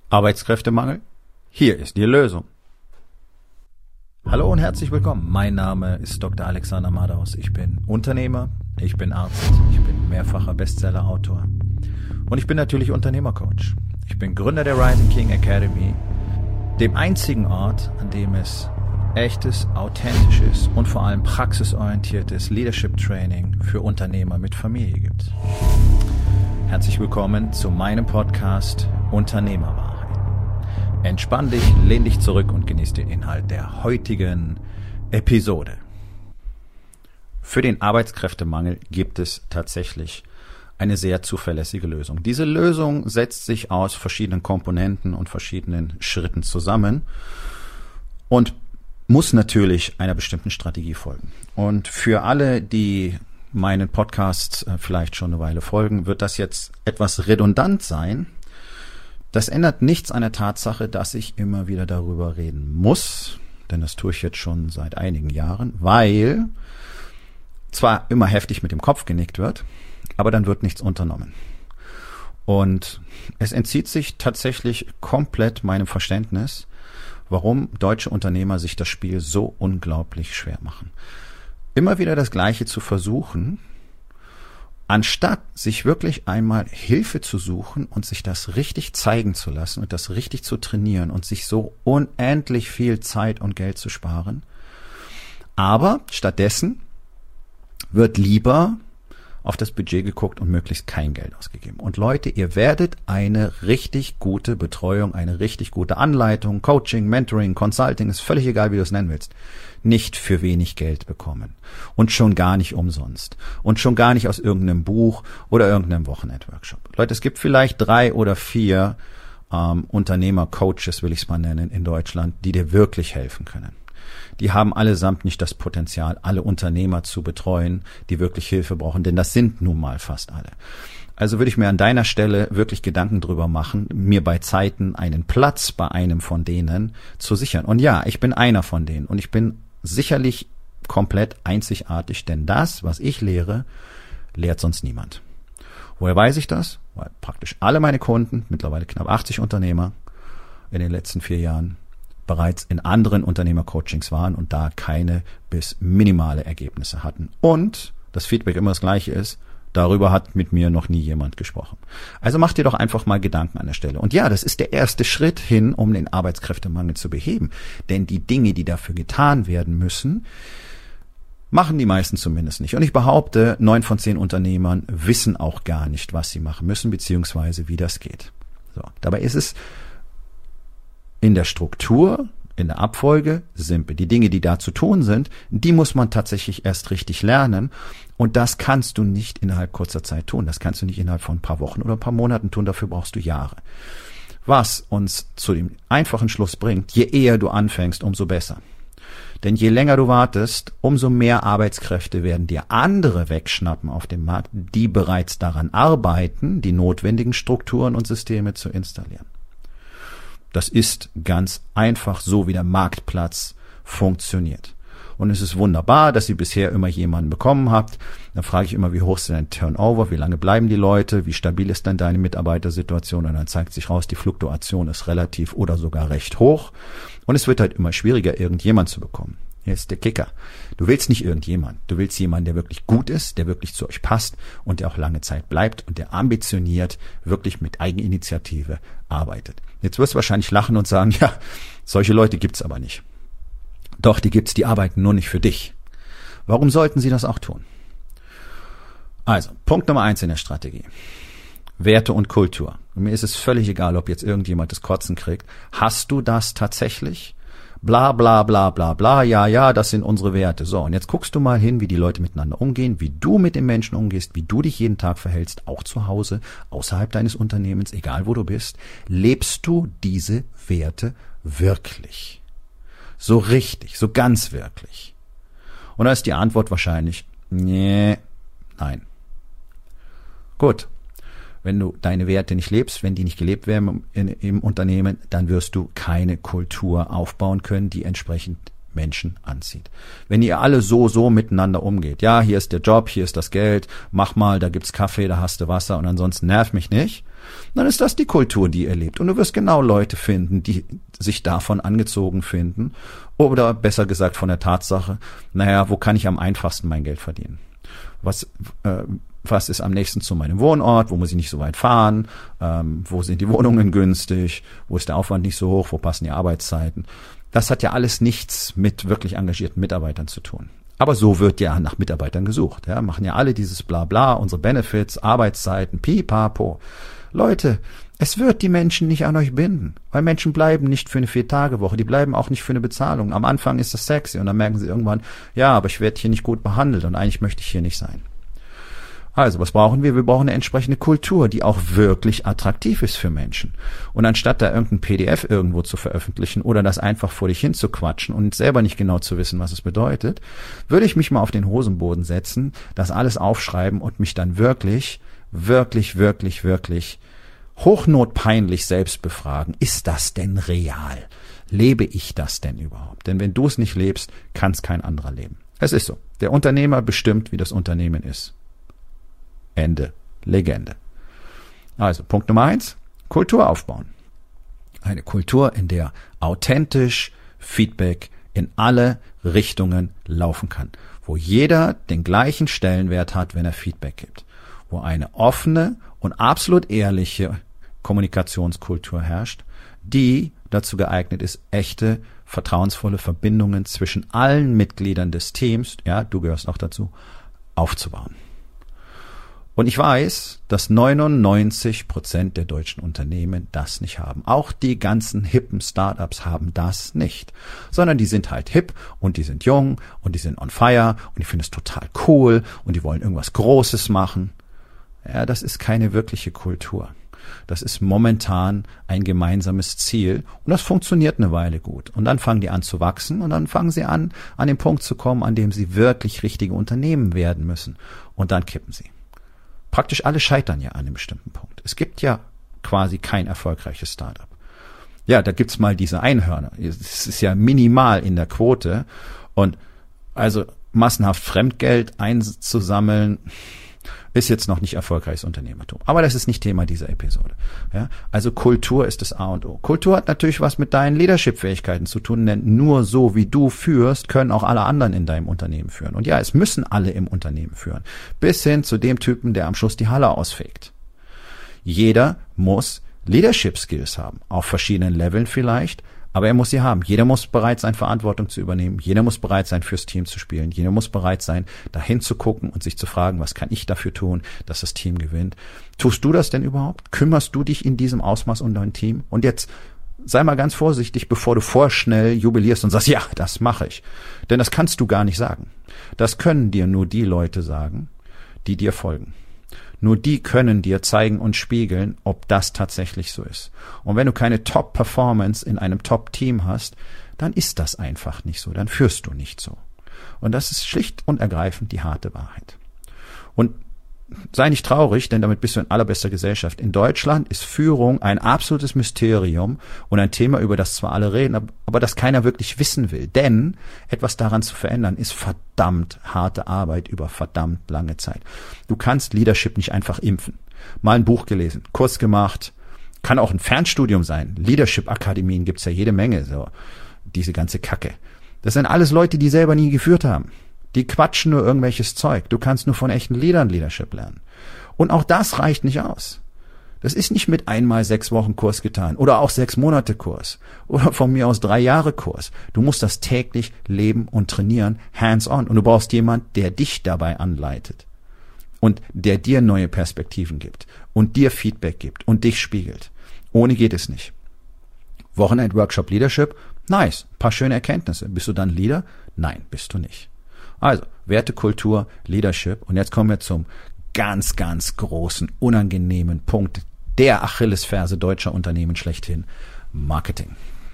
Arbeitskräftemangel? Hier ist die Lösung. Hallo und herzlich willkommen. Mein Name ist Dr. Alexander Madaus. Ich bin Unternehmer, ich bin Arzt, ich bin mehrfacher Bestseller-Autor und ich bin natürlich Unternehmercoach. Ich bin Gründer der Rising King Academy, dem einzigen Ort, an dem es echtes, authentisches und vor allem praxisorientiertes Leadership Training für Unternehmer mit Familie gibt. Herzlich willkommen zu meinem Podcast Unternehmerwahrheit. Entspann dich, lehn dich zurück und genieß den Inhalt der heutigen Episode. Für den Arbeitskräftemangel gibt es tatsächlich eine sehr zuverlässige Lösung. Diese Lösung setzt sich aus verschiedenen Komponenten und verschiedenen Schritten zusammen und muss natürlich einer bestimmten Strategie folgen. Und für alle, die meinen Podcast vielleicht schon eine Weile folgen, wird das jetzt etwas redundant sein. Das ändert nichts an der Tatsache, dass ich immer wieder darüber reden muss, denn das tue ich jetzt schon seit einigen Jahren, weil zwar immer heftig mit dem Kopf genickt wird, aber dann wird nichts unternommen. Und es entzieht sich tatsächlich komplett meinem Verständnis, warum deutsche Unternehmer sich das Spiel so unglaublich schwer machen. Immer wieder das Gleiche zu versuchen, anstatt sich wirklich einmal Hilfe zu suchen und sich das richtig zeigen zu lassen und das richtig zu trainieren und sich so unendlich viel Zeit und Geld zu sparen. Aber stattdessen wird lieber auf das Budget geguckt und möglichst kein Geld ausgegeben. Und Leute, ihr werdet eine richtig gute Betreuung, eine richtig gute Anleitung, Coaching, Mentoring, Consulting, ist völlig egal, wie du es nennen willst, nicht für wenig Geld bekommen. Und schon gar nicht umsonst. Und schon gar nicht aus irgendeinem Buch oder irgendeinem Wochenend-Workshop. Leute, es gibt vielleicht 3 oder 4 Unternehmer-Coaches, will ich es mal nennen, in Deutschland, die dir wirklich helfen können. Die haben allesamt nicht das Potenzial, alle Unternehmer zu betreuen, die wirklich Hilfe brauchen, denn das sind nun mal fast alle. Also würde ich mir an deiner Stelle wirklich Gedanken drüber machen, mir bei Zeiten einen Platz bei einem von denen zu sichern. Und ja, ich bin einer von denen und ich bin sicherlich komplett einzigartig, denn das, was ich lehre, lehrt sonst niemand. Woher weiß ich das? Weil praktisch alle meine Kunden, mittlerweile knapp 80 Unternehmer in den letzten 4 Jahren, bereits in anderen Unternehmercoachings waren und da keine bis minimale Ergebnisse hatten. Und das Feedback immer das gleiche ist, darüber hat mit mir noch nie jemand gesprochen. Also mach dir doch einfach mal Gedanken an der Stelle. Und ja, das ist der erste Schritt hin, um den Arbeitskräftemangel zu beheben. Denn die Dinge, die dafür getan werden müssen, machen die meisten zumindest nicht. Und ich behaupte, 9 von 10 Unternehmern wissen auch gar nicht, was sie machen müssen, beziehungsweise wie das geht. So, dabei ist es in der Struktur, in der Abfolge simpel. Die Dinge, die da zu tun sind, die muss man tatsächlich erst richtig lernen. Und das kannst du nicht innerhalb kurzer Zeit tun. Das kannst du nicht innerhalb von ein paar Wochen oder ein paar Monaten tun. Dafür brauchst du Jahre. Was uns zu dem einfachen Schluss bringt, je eher du anfängst, umso besser. Denn je länger du wartest, umso mehr Arbeitskräfte werden dir andere wegschnappen auf dem Markt, die bereits daran arbeiten, die notwendigen Strukturen und Systeme zu installieren. Das ist ganz einfach so, wie der Marktplatz funktioniert. Und es ist wunderbar, dass ihr bisher immer jemanden bekommen habt. Dann frage ich immer, wie hoch ist denn dein Turnover? Wie lange bleiben die Leute? Wie stabil ist denn deine Mitarbeitersituation? Und dann zeigt sich raus, die Fluktuation ist relativ oder sogar recht hoch. Und es wird halt immer schwieriger, irgendjemand zu bekommen. Hier ist der Kicker. Du willst nicht irgendjemand. Du willst jemanden, der wirklich gut ist, der wirklich zu euch passt und der auch lange Zeit bleibt und der ambitioniert wirklich mit Eigeninitiative arbeitet. Jetzt wirst du wahrscheinlich lachen und sagen, ja, solche Leute gibt's aber nicht. Doch, die gibt's, die arbeiten nur nicht für dich. Warum sollten sie das auch tun? Also, Punkt Nummer 1 in der Strategie. Werte und Kultur. Und mir ist es völlig egal, ob jetzt irgendjemand das Kotzen kriegt. Hast du das tatsächlich? Bla bla bla bla bla, ja, das sind unsere Werte. So, und jetzt guckst du mal hin, wie die Leute miteinander umgehen, wie du mit den Menschen umgehst, wie du dich jeden Tag verhältst, auch zu Hause, außerhalb deines Unternehmens, egal wo du bist. Lebst du diese Werte wirklich? So richtig, so ganz wirklich? Und da ist die Antwort wahrscheinlich, nee, nein. Gut. Wenn du deine Werte nicht lebst, wenn die nicht gelebt werden im Unternehmen, dann wirst du keine Kultur aufbauen können, die entsprechend Menschen anzieht. Wenn ihr alle so miteinander umgeht, ja, hier ist der Job, hier ist das Geld, mach mal, da gibt's Kaffee, da hast du Wasser und ansonsten nerv mich nicht, dann ist das die Kultur, die ihr lebt. Und du wirst genau Leute finden, die sich davon angezogen finden oder besser gesagt von der Tatsache, wo kann ich am einfachsten mein Geld verdienen? Was ist am nächsten zu meinem Wohnort? Wo muss ich nicht so weit fahren? Wo sind die Wohnungen günstig? Wo ist der Aufwand nicht so hoch? Wo passen die Arbeitszeiten? Das hat ja alles nichts mit wirklich engagierten Mitarbeitern zu tun. Aber so wird ja nach Mitarbeitern gesucht. Ja, machen ja alle dieses Blabla, unsere Benefits, Arbeitszeiten, pipapo. Leute, es wird die Menschen nicht an euch binden, weil Menschen bleiben nicht für eine 4-Tage-Woche, die bleiben auch nicht für eine Bezahlung. Am Anfang ist das sexy und dann merken sie irgendwann, ja, aber ich werde hier nicht gut behandelt und eigentlich möchte ich hier nicht sein. Also, was brauchen wir? Wir brauchen eine entsprechende Kultur, die auch wirklich attraktiv ist für Menschen. Und anstatt da irgendein PDF irgendwo zu veröffentlichen oder das einfach vor dich hin zu quatschen und selber nicht genau zu wissen, was es bedeutet, würde ich mich mal auf den Hosenboden setzen, das alles aufschreiben und mich dann wirklich hochnotpeinlich selbst befragen. Ist das denn real? Lebe ich das denn überhaupt? Denn wenn du es nicht lebst, kann es kein anderer leben. Es ist so. Der Unternehmer bestimmt, wie das Unternehmen ist. Ende. Legende. Also, Punkt Nummer 1, Kultur aufbauen. Eine Kultur, in der authentisch Feedback in alle Richtungen laufen kann. Wo jeder den gleichen Stellenwert hat, wenn er Feedback gibt. Wo eine offene und absolut ehrliche Kommunikationskultur herrscht, die dazu geeignet ist, echte, vertrauensvolle Verbindungen zwischen allen Mitgliedern des Teams, ja, du gehörst auch dazu, aufzubauen. Und ich weiß, dass 99% der deutschen Unternehmen das nicht haben. Auch die ganzen hippen Startups haben das nicht. Sondern die sind halt hip und die sind jung und die sind on fire und die finden es total cool und die wollen irgendwas Großes machen. Ja, das ist keine wirkliche Kultur. Das ist momentan ein gemeinsames Ziel und das funktioniert eine Weile gut. Und dann fangen die an zu wachsen und dann fangen sie an den Punkt zu kommen, an dem sie wirklich richtige Unternehmen werden müssen. Und dann kippen sie. Praktisch alle scheitern ja an einem bestimmten Punkt. Es gibt ja quasi kein erfolgreiches Startup. Ja, da gibt's mal diese Einhörner. Es ist ja minimal in der Quote. Und also massenhaft Fremdgeld einzusammeln, ist jetzt noch nicht erfolgreiches Unternehmertum. Aber das ist nicht Thema dieser Episode. Ja, also Kultur ist das A und O. Kultur hat natürlich was mit deinen Leadership-Fähigkeiten zu tun, denn nur so, wie du führst, können auch alle anderen in deinem Unternehmen führen. Und ja, es müssen alle im Unternehmen führen. Bis hin zu dem Typen, der am Schluss die Halle ausfegt. Jeder muss Leadership-Skills haben. Auf verschiedenen Leveln vielleicht. Aber er muss sie haben. Jeder muss bereit sein, Verantwortung zu übernehmen. Jeder muss bereit sein, fürs Team zu spielen. Jeder muss bereit sein, dahin zu gucken und sich zu fragen, was kann ich dafür tun, dass das Team gewinnt. Tust du das denn überhaupt? Kümmerst du dich in diesem Ausmaß um dein Team? Und jetzt sei mal ganz vorsichtig, bevor du vorschnell jubilierst und sagst, ja, das mache ich. Denn das kannst du gar nicht sagen. Das können dir nur die Leute sagen, die dir folgen. Nur die können dir zeigen und spiegeln, ob das tatsächlich so ist. Und wenn du keine Top-Performance in einem Top-Team hast, dann ist das einfach nicht so, dann führst du nicht so. Und das ist schlicht und ergreifend die harte Wahrheit. Und sei nicht traurig, denn damit bist du in allerbester Gesellschaft. In Deutschland ist Führung ein absolutes Mysterium und ein Thema, über das zwar alle reden, aber das keiner wirklich wissen will. Denn etwas daran zu verändern, ist verdammt harte Arbeit über verdammt lange Zeit. Du kannst Leadership nicht einfach impfen. Mal ein Buch gelesen, Kurs gemacht, kann auch ein Fernstudium sein. Leadership-Akademien gibt's ja jede Menge, so diese ganze Kacke. Das sind alles Leute, die selber nie geführt haben. Die quatschen nur irgendwelches Zeug. Du kannst nur von echten Leadern Leadership lernen. Und auch das reicht nicht aus. Das ist nicht mit einmal 6 Wochen Kurs getan oder auch 6 Monate Kurs oder von mir aus 3 Jahre Kurs. Du musst das täglich leben und trainieren, hands-on. Und du brauchst jemand, der dich dabei anleitet und der dir neue Perspektiven gibt und dir Feedback gibt und dich spiegelt. Ohne geht es nicht. Wochenend-Workshop Leadership, nice, paar schöne Erkenntnisse. Bist du dann Leader? Nein, bist du nicht. Also, Werte, Kultur, Leadership. Und jetzt kommen wir zum ganz, ganz großen, unangenehmen Punkt der Achillesferse deutscher Unternehmen schlechthin. Marketing.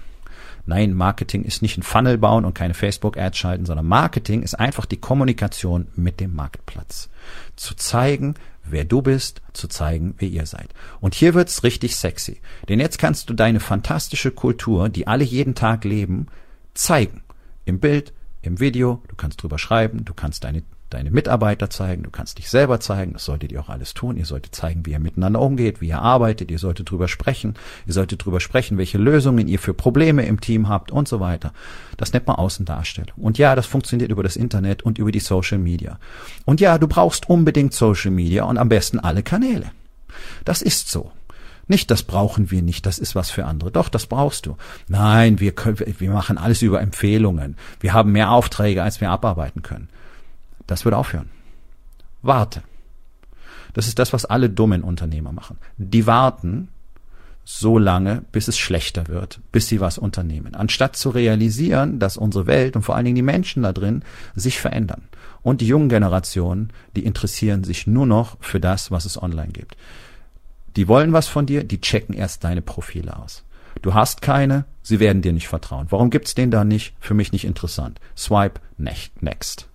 Nein, Marketing ist nicht ein Funnel bauen und keine Facebook-Ads schalten, sondern Marketing ist einfach die Kommunikation mit dem Marktplatz. Zu zeigen, wer du bist, zu zeigen, wer ihr seid. Und hier wird's richtig sexy. Denn jetzt kannst du deine fantastische Kultur, die alle jeden Tag leben, zeigen. Im Bild, im Video, du kannst drüber schreiben, du kannst deine deine Mitarbeiter zeigen, du kannst dich selber zeigen, das solltet ihr auch alles tun. Ihr solltet zeigen, wie ihr miteinander umgeht, wie ihr arbeitet, ihr solltet drüber sprechen, welche Lösungen ihr für Probleme im Team habt und so weiter. Das nennt man Außendarstellung. Und ja, das funktioniert über das Internet und über die Social Media. Und ja, du brauchst unbedingt Social Media und am besten alle Kanäle. Das ist so. Nicht, das brauchen wir nicht, das ist was für andere. Doch, das brauchst du. Nein, wir machen alles über Empfehlungen. Wir haben mehr Aufträge, als wir abarbeiten können. Das wird aufhören. Warte. Das ist das, was alle dummen Unternehmer machen. Die warten so lange, bis es schlechter wird, bis sie was unternehmen. Anstatt zu realisieren, dass unsere Welt und vor allen Dingen die Menschen da drin sich verändern. Und die jungen Generationen, die interessieren sich nur noch für das, was es online gibt. Die wollen was von dir, die checken erst deine Profile aus. Du hast keine, sie werden dir nicht vertrauen. Warum gibt's den da nicht? Für mich nicht interessant. Swipe next.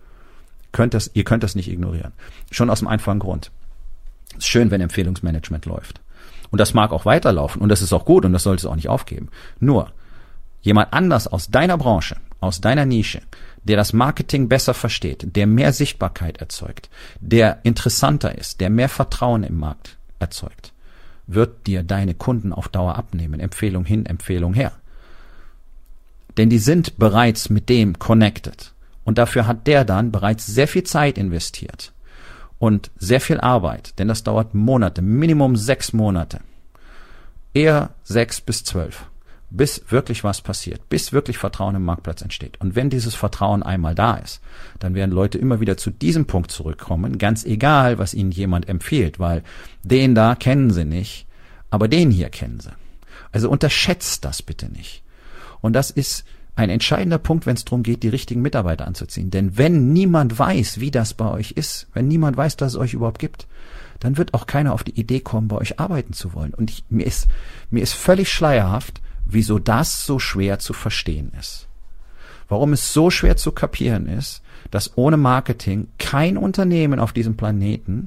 Ihr könnt das nicht ignorieren. Schon aus dem einfachen Grund. Es ist schön, wenn Empfehlungsmanagement läuft. Und das mag auch weiterlaufen und das ist auch gut und das solltest du auch nicht aufgeben. Nur, jemand anders aus deiner Branche, aus deiner Nische, der das Marketing besser versteht, der mehr Sichtbarkeit erzeugt, der interessanter ist, der mehr Vertrauen im Markt erzeugt, wird dir deine Kunden auf Dauer abnehmen. Empfehlung hin, Empfehlung her. Denn die sind bereits mit dem connected. Und dafür hat der dann bereits sehr viel Zeit investiert und sehr viel Arbeit, denn das dauert Monate, Minimum 6 Monate, eher 6 bis 12, bis wirklich was passiert, bis wirklich Vertrauen im Marktplatz entsteht. Und wenn dieses Vertrauen einmal da ist, dann werden Leute immer wieder zu diesem Punkt zurückkommen, ganz egal, was ihnen jemand empfiehlt, weil den da kennen sie nicht, aber den hier kennen sie. Also unterschätzt das bitte nicht. Und das ist ein entscheidender Punkt, wenn es darum geht, die richtigen Mitarbeiter anzuziehen. Denn wenn niemand weiß, wie das bei euch ist, wenn niemand weiß, dass es euch überhaupt gibt, dann wird auch keiner auf die Idee kommen, bei euch arbeiten zu wollen. Und mir ist völlig schleierhaft, wieso das so schwer zu verstehen ist. Warum es so schwer zu kapieren ist, dass ohne Marketing kein Unternehmen auf diesem Planeten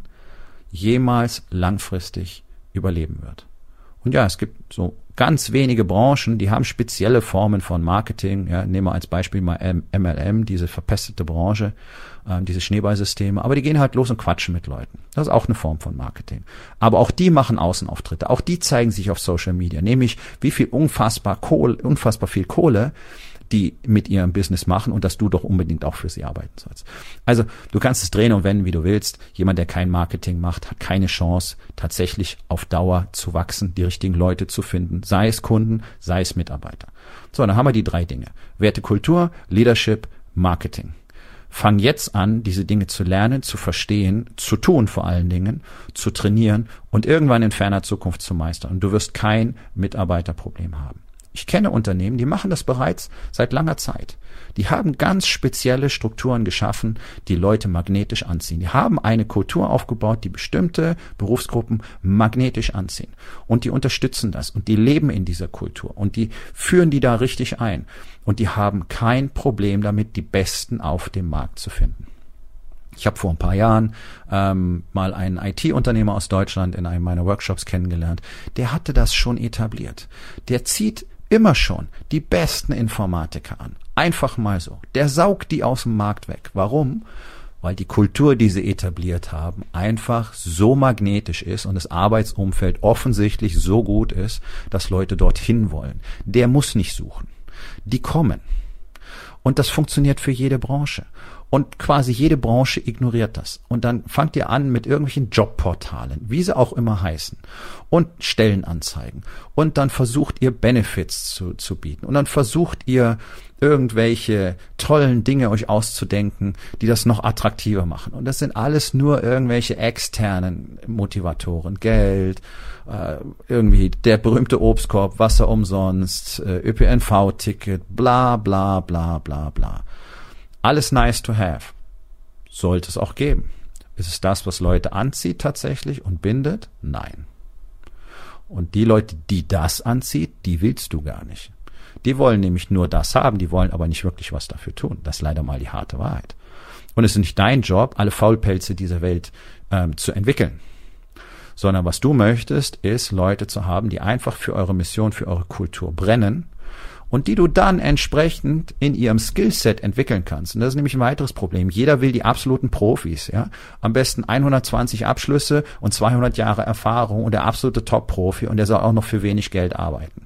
jemals langfristig überleben wird. Und ja, es gibt so ganz wenige Branchen, die haben spezielle Formen von Marketing. Ja, nehmen wir als Beispiel mal MLM, diese verpestete Branche, diese Schneeballsysteme. Aber die gehen halt los und quatschen mit Leuten. Das ist auch eine Form von Marketing. Aber auch die machen Außenauftritte. Auch die zeigen sich auf Social Media. Nämlich, wie viel unfassbar viel Kohle die mit ihrem Business machen und dass du doch unbedingt auch für sie arbeiten sollst. Also du kannst es drehen und wenden, wie du willst. Jemand, der kein Marketing macht, hat keine Chance, tatsächlich auf Dauer zu wachsen, die richtigen Leute zu finden, sei es Kunden, sei es Mitarbeiter. So, dann haben wir die 3 Dinge. Werte, Kultur, Leadership, Marketing. Fang jetzt an, diese Dinge zu lernen, zu verstehen, zu tun vor allen Dingen, zu trainieren und irgendwann in ferner Zukunft zu meistern. Und du wirst kein Mitarbeiterproblem haben. Ich kenne Unternehmen, die machen das bereits seit langer Zeit. Die haben ganz spezielle Strukturen geschaffen, die Leute magnetisch anziehen. Die haben eine Kultur aufgebaut, die bestimmte Berufsgruppen magnetisch anziehen. Und die unterstützen das und die leben in dieser Kultur und die führen die da richtig ein. Und die haben kein Problem damit, die Besten auf dem Markt zu finden. Ich habe vor ein paar Jahren mal einen IT-Unternehmer aus Deutschland in einem meiner Workshops kennengelernt. Der hatte das schon etabliert. Der zieht immer schon die besten Informatiker an. Einfach mal so. Der saugt die aus dem Markt weg. Warum? Weil die Kultur, die sie etabliert haben, einfach so magnetisch ist und das Arbeitsumfeld offensichtlich so gut ist, dass Leute dorthin wollen. Der muss nicht suchen. Die kommen. Und das funktioniert für jede Branche. Und quasi jede Branche ignoriert das. Und dann fangt ihr an mit irgendwelchen Jobportalen, wie sie auch immer heißen, und Stellenanzeigen. Und dann versucht ihr Benefits zu bieten. Und dann versucht ihr irgendwelche tollen Dinge euch auszudenken, die das noch attraktiver machen. Und das sind alles nur irgendwelche externen Motivatoren. Geld, irgendwie der berühmte Obstkorb, Wasser umsonst, ÖPNV-Ticket, bla bla bla bla bla. Alles nice to have. Sollte es auch geben. Ist es das, was Leute anzieht tatsächlich und bindet? Nein. Und die Leute, die das anzieht, die willst du gar nicht. Die wollen nämlich nur das haben, die wollen aber nicht wirklich was dafür tun. Das ist leider mal die harte Wahrheit. Und es ist nicht dein Job, alle Faulpelze dieser Welt zu entwickeln. Sondern was du möchtest, ist Leute zu haben, die einfach für eure Mission, für eure Kultur brennen und die du dann entsprechend in ihrem Skillset entwickeln kannst. Und das ist nämlich ein weiteres Problem. Jeder will die absoluten Profis, ja. Am besten 120 Abschlüsse und 200 Jahre Erfahrung und der absolute Top-Profi und der soll auch noch für wenig Geld arbeiten.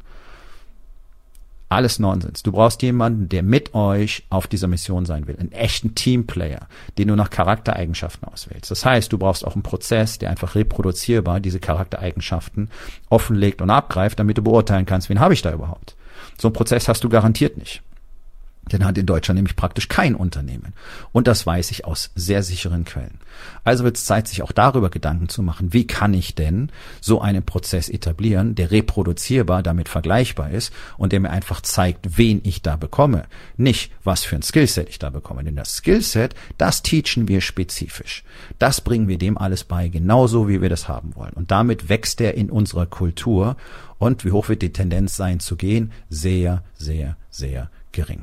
Alles Nonsens. Du brauchst jemanden, der mit euch auf dieser Mission sein will. Einen echten Teamplayer, den du nach Charaktereigenschaften auswählst. Das heißt, du brauchst auch einen Prozess, der einfach reproduzierbar diese Charaktereigenschaften offenlegt und abgreift, damit du beurteilen kannst, wen habe ich da überhaupt. So einen Prozess hast du garantiert nicht. Den hat in Deutschland nämlich praktisch kein Unternehmen. Und das weiß ich aus sehr sicheren Quellen. Also wird es Zeit, sich auch darüber Gedanken zu machen, wie kann ich denn so einen Prozess etablieren, der reproduzierbar, damit vergleichbar ist und der mir einfach zeigt, wen ich da bekomme. Nicht, was für ein Skillset ich da bekomme. Denn das Skillset, das teachen wir spezifisch. Das bringen wir dem alles bei, genauso wie wir das haben wollen. Und damit wächst er in unserer Kultur. Und wie hoch wird die Tendenz sein zu gehen? Sehr, sehr, sehr gering.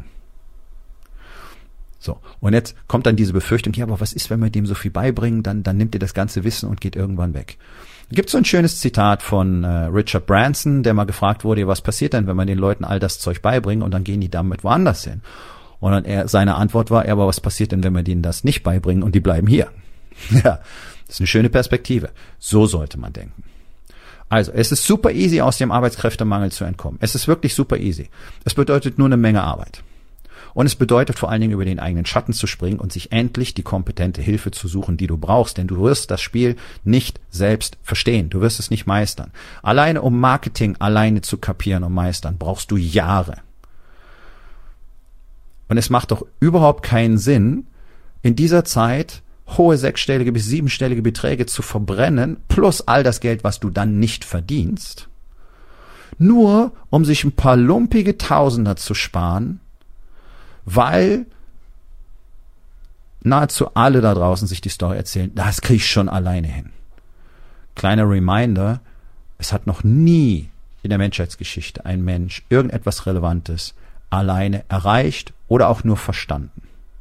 So, und jetzt kommt dann diese Befürchtung, ja, aber was ist, wenn wir dem so viel beibringen, dann nimmt ihr das ganze Wissen und geht irgendwann weg. Da gibt es so ein schönes Zitat von Richard Branson, der mal gefragt wurde, was passiert denn, wenn man den Leuten all das Zeug beibringt und dann gehen die damit woanders hin? Und dann seine Antwort war, aber was passiert denn, wenn wir denen das nicht beibringen und die bleiben hier? Ja, das ist eine schöne Perspektive. So sollte man denken. Also, es ist super easy, aus dem Arbeitskräftemangel zu entkommen. Es ist wirklich super easy. Es bedeutet nur eine Menge Arbeit. Und es bedeutet vor allen Dingen, über den eigenen Schatten zu springen und sich endlich die kompetente Hilfe zu suchen, die du brauchst. Denn du wirst das Spiel nicht selbst verstehen. Du wirst es nicht meistern. Alleine um Marketing alleine zu kapieren und meistern, brauchst du Jahre. Und es macht doch überhaupt keinen Sinn, in dieser Zeit hohe 6- bis 7-stellige Beträge zu verbrennen, plus all das Geld, was du dann nicht verdienst, nur um sich ein paar lumpige Tausender zu sparen, weil nahezu alle da draußen sich die Story erzählen, das krieg ich schon alleine hin. Kleiner Reminder, es hat noch nie in der Menschheitsgeschichte ein Mensch irgendetwas Relevantes alleine erreicht oder auch nur verstanden.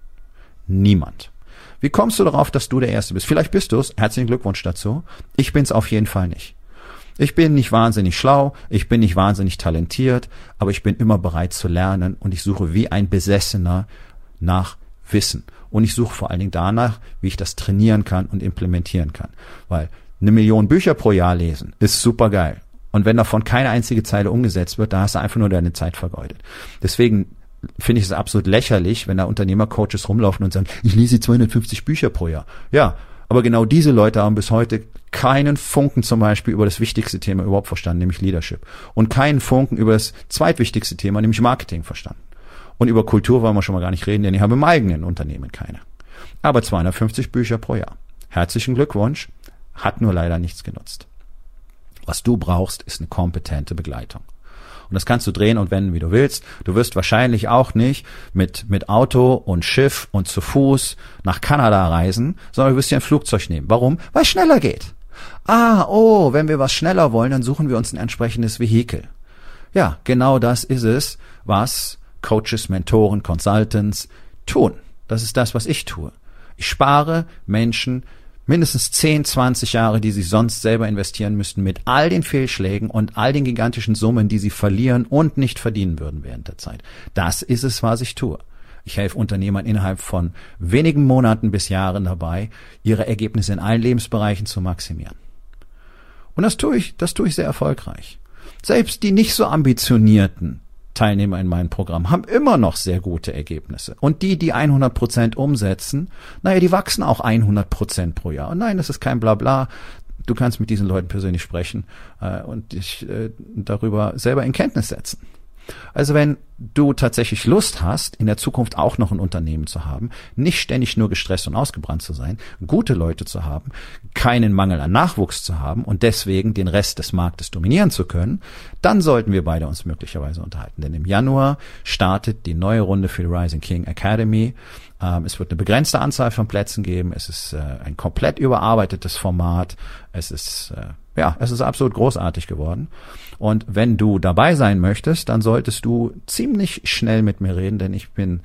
Niemand. Wie kommst du darauf, dass du der Erste bist? Vielleicht bist du es, herzlichen Glückwunsch dazu. Ich bin's auf jeden Fall nicht. Ich bin nicht wahnsinnig schlau, ich bin nicht wahnsinnig talentiert, aber ich bin immer bereit zu lernen und ich suche wie ein Besessener nach Wissen. Und ich suche vor allen Dingen danach, wie ich das trainieren kann und implementieren kann. Weil 1 Million Bücher pro Jahr lesen ist super geil. Und wenn davon keine einzige Zeile umgesetzt wird, da hast du einfach nur deine Zeit vergeudet. Deswegen finde ich es absolut lächerlich, wenn da Unternehmercoaches rumlaufen und sagen, ich lese 250 Bücher pro Jahr. Ja, aber genau diese Leute haben bis heute keinen Funken zum Beispiel über das wichtigste Thema überhaupt verstanden, nämlich Leadership. Und keinen Funken über das zweitwichtigste Thema, nämlich Marketing verstanden. Und über Kultur wollen wir schon mal gar nicht reden, denn die haben im eigenen Unternehmen keine. Aber 250 Bücher pro Jahr. Herzlichen Glückwunsch, hat nur leider nichts genutzt. Was du brauchst, ist eine kompetente Begleitung. Und das kannst du drehen und wenden, wie du willst. Du wirst wahrscheinlich auch nicht mit Auto und Schiff und zu Fuß nach Kanada reisen, sondern du wirst dir ein Flugzeug nehmen. Warum? Weil es schneller geht. Wenn wir was schneller wollen, dann suchen wir uns ein entsprechendes Vehikel. Ja, genau das ist es, was Coaches, Mentoren, Consultants tun. Das ist das, was ich tue. Ich spare Menschen mindestens 10, 20 Jahre, die sie sonst selber investieren müssten, mit all den Fehlschlägen und all den gigantischen Summen, die sie verlieren und nicht verdienen würden während der Zeit. Das ist es, was ich tue. Ich helfe Unternehmern innerhalb von wenigen Monaten bis Jahren dabei, ihre Ergebnisse in allen Lebensbereichen zu maximieren. Und das tue ich sehr erfolgreich. Selbst die nicht so ambitionierten Teilnehmer in meinem Programm haben immer noch sehr gute Ergebnisse. Und die 100% umsetzen, die wachsen auch 100% pro Jahr. Und nein, das ist kein Blabla. Du kannst mit diesen Leuten persönlich sprechen und dich darüber selber in Kenntnis setzen. Also wenn du tatsächlich Lust hast, in der Zukunft auch noch ein Unternehmen zu haben, nicht ständig nur gestresst und ausgebrannt zu sein, gute Leute zu haben, keinen Mangel an Nachwuchs zu haben und deswegen den Rest des Marktes dominieren zu können, dann sollten wir beide uns möglicherweise unterhalten. Denn im Januar startet die neue Runde für die Rising King Academy. Es wird eine begrenzte Anzahl von Plätzen geben. Es ist ein komplett überarbeitetes Format. Es ist absolut großartig geworden. Und wenn du dabei sein möchtest, dann solltest du ziemlich schnell mit mir reden, denn ich bin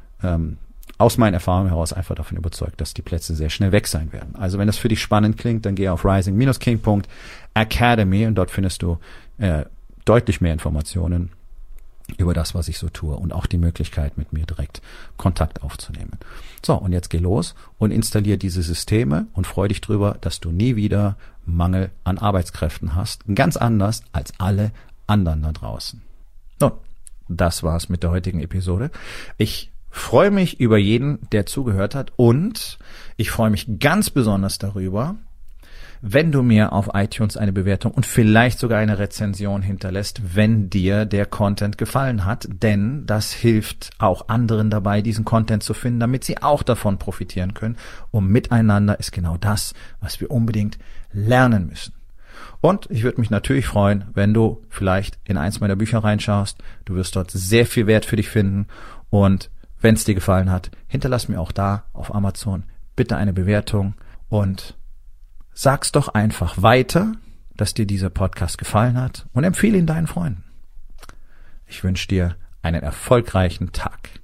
aus meinen Erfahrungen heraus einfach davon überzeugt, dass die Plätze sehr schnell weg sein werden. Also wenn das für dich spannend klingt, dann geh auf rising-king.academy und dort findest du deutlich mehr Informationen über das, was ich so tue und auch die Möglichkeit, mit mir direkt Kontakt aufzunehmen. So, und jetzt geh los und installier diese Systeme und freu dich drüber, dass du nie wieder Mangel an Arbeitskräften hast. Ganz anders als alle anderen da draußen. Nun, das war's mit der heutigen Episode. Ich freue mich über jeden, der zugehört hat, und ich freue mich ganz besonders darüber, wenn du mir auf iTunes eine Bewertung und vielleicht sogar eine Rezension hinterlässt, wenn dir der Content gefallen hat, denn das hilft auch anderen dabei, diesen Content zu finden, damit sie auch davon profitieren können. Und miteinander ist genau das, was wir unbedingt lernen müssen. Und ich würde mich natürlich freuen, wenn du vielleicht in eins meiner Bücher reinschaust. Du wirst dort sehr viel Wert für dich finden, und wenn es dir gefallen hat, hinterlass mir auch da auf Amazon bitte eine Bewertung und sag's doch einfach weiter, dass dir dieser Podcast gefallen hat, und empfehle ihn deinen Freunden. Ich wünsche dir einen erfolgreichen Tag.